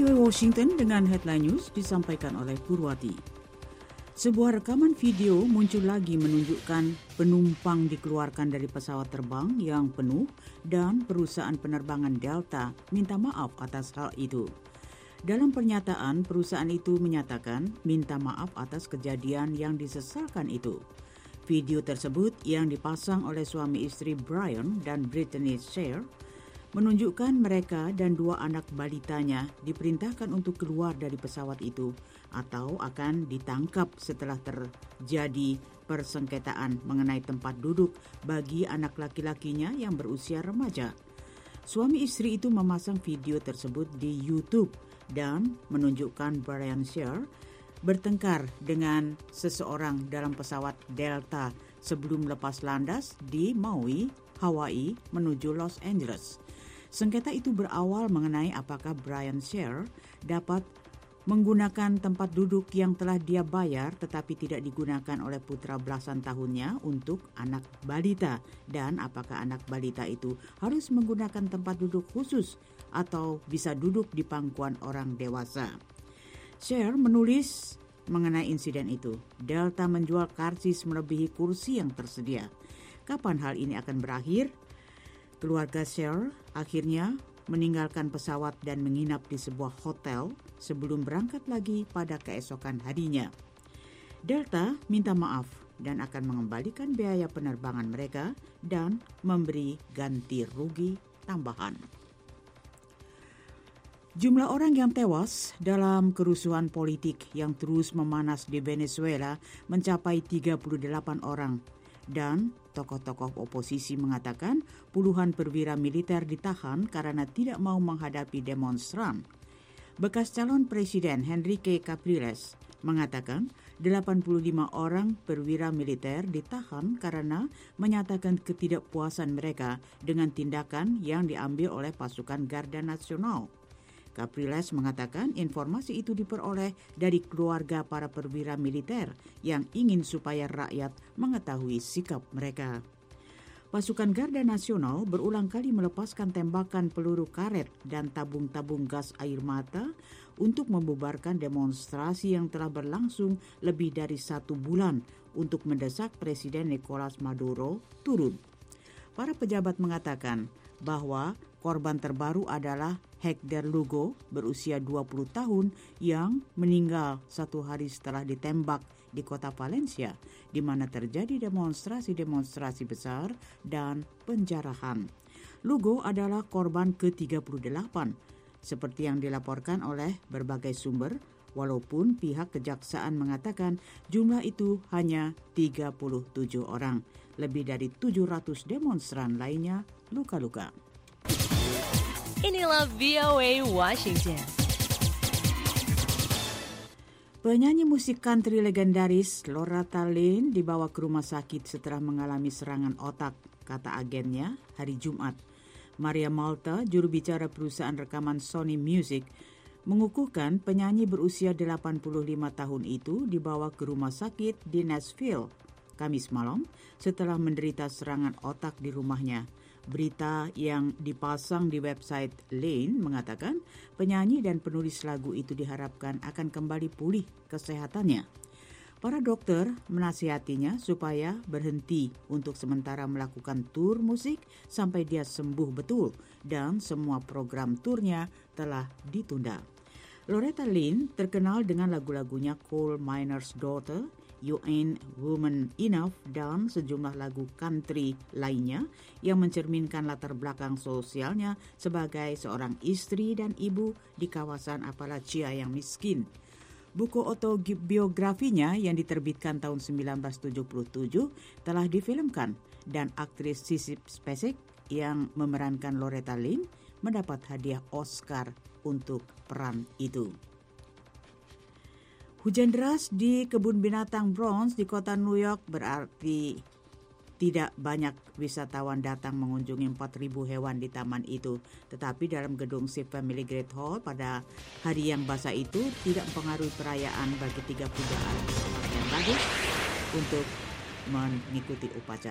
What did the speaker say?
VOA Washington dengan headline news disampaikan oleh Purwati. Sebuah rekaman video muncul lagi menunjukkan penumpang dikeluarkan dari pesawat terbang yang penuh dan perusahaan penerbangan Delta minta maaf atas hal itu. Dalam pernyataan, perusahaan itu menyatakan minta maaf atas kejadian yang disesalkan itu. Video tersebut yang dipasang oleh suami istri Brian dan Brittany Sher menunjukkan mereka dan 2 anak balitanya diperintahkan untuk keluar dari pesawat itu atau akan ditangkap setelah terjadi persengketaan mengenai tempat duduk bagi anak laki-lakinya yang berusia remaja. Suami istri itu memasang video tersebut di YouTube dan menunjukkan Brian Sher bertengkar dengan seseorang dalam pesawat Delta sebelum lepas landas di Maui, Hawaii menuju Los Angeles. Sengketa itu berawal mengenai apakah Brian Sher dapat menggunakan tempat duduk yang telah dia bayar tetapi tidak digunakan oleh putra belasan tahunnya untuk anak balita, dan apakah anak balita itu harus menggunakan tempat duduk khusus atau bisa duduk di pangkuan orang dewasa. Sher menulis mengenai insiden itu, Delta menjual karcis melebihi kursi yang tersedia. Kapan hal ini akan berakhir? Keluarga Sher akhirnya meninggalkan pesawat dan menginap di sebuah hotel sebelum berangkat lagi pada keesokan harinya. Delta minta maaf dan akan mengembalikan biaya penerbangan mereka dan memberi ganti rugi tambahan. Jumlah orang yang tewas dalam kerusuhan politik yang terus memanas di Venezuela mencapai 38 orang. Dan tokoh-tokoh oposisi mengatakan puluhan perwira militer ditahan karena tidak mau menghadapi demonstran. Bekas calon presiden Enrique Capriles mengatakan 85 orang perwira militer ditahan karena menyatakan ketidakpuasan mereka dengan tindakan yang diambil oleh pasukan Garda Nasional. Capriles mengatakan informasi itu diperoleh dari keluarga para perwira militer yang ingin supaya rakyat mengetahui sikap mereka. Pasukan Garda Nasional berulang kali melepaskan tembakan peluru karet dan tabung-tabung gas air mata untuk membubarkan demonstrasi yang telah berlangsung lebih dari 1 bulan untuk mendesak Presiden Nicolas Maduro turun. Para pejabat mengatakan bahwa korban terbaru adalah Hector Lugo berusia 20 tahun yang meninggal 1 hari setelah ditembak di kota Valencia, di mana terjadi demonstrasi besar dan penjarahan. Lugo adalah korban ke-38, seperti yang dilaporkan oleh berbagai sumber, walaupun pihak kejaksaan mengatakan jumlah itu hanya 37 orang. Lebih dari 700 demonstran lainnya luka-luka. Inilah VOA Washington. Penyanyi musik country legendaris Loretta Lynn dibawa ke rumah sakit setelah mengalami serangan otak, kata agennya hari Jumat. Maria Malta, juru bicara perusahaan rekaman Sony Music, mengukuhkan penyanyi berusia 85 tahun itu dibawa ke rumah sakit di Nashville Kamis malam setelah menderita serangan otak di rumahnya. Berita yang dipasang di website Lane mengatakan penyanyi dan penulis lagu itu diharapkan akan kembali pulih kesehatannya. Para dokter menasihatinya supaya berhenti untuk sementara melakukan tur musik sampai dia sembuh betul, dan semua program turnya telah ditunda. Loretta Lynn terkenal dengan lagu-lagunya Coal Miner's Daughter, You Ain't Woman Enough, dan sejumlah lagu country lainnya yang mencerminkan latar belakang sosialnya sebagai seorang istri dan ibu di kawasan Appalachia yang miskin. Buku autobiografinya yang diterbitkan tahun 1977 telah difilmkan, dan aktris Sissy Spacek yang memerankan Loretta Lynn mendapat hadiah Oscar untuk peran itu. Hujan deras di kebun binatang Bronx di kota New York berarti tidak banyak wisatawan datang mengunjungi 4.000 hewan di taman itu. Tetapi dalam gedung Sip Family Great Hall pada hari yang basah itu tidak mempengaruhi perayaan bagi 30 anak yang bagus untuk mengikuti upacara.